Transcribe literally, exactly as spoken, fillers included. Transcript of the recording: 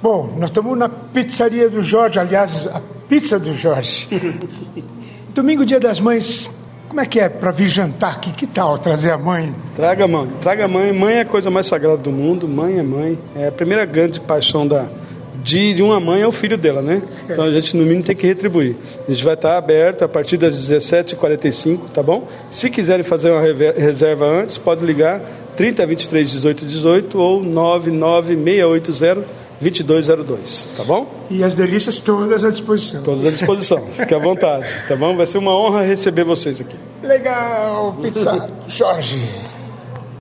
Bom, nós estamos na pizzaria do Jorge, aliás, a pizza do Jorge. Domingo, dia das mães, como é que é para vir jantar aqui? Que tal trazer a mãe? Traga a mãe, traga a mãe. Mãe é a coisa mais sagrada do mundo, mãe é mãe. É a primeira grande paixão da, de, de uma mãe é o filho dela, né? Então a gente no mínimo tem que retribuir. A gente vai estar aberto a partir das dezessete e quarenta e cinco, tá bom? Se quiserem fazer uma reserva antes, pode ligar trinta, vinte e três, dezoito, dezoito ou nove nove seis oito zero, dois dois zero dois, tá bom? E as delícias todas à disposição. Todas à disposição, fique à vontade, tá bom? Vai ser uma honra receber vocês aqui. Legal, pizza Jorge.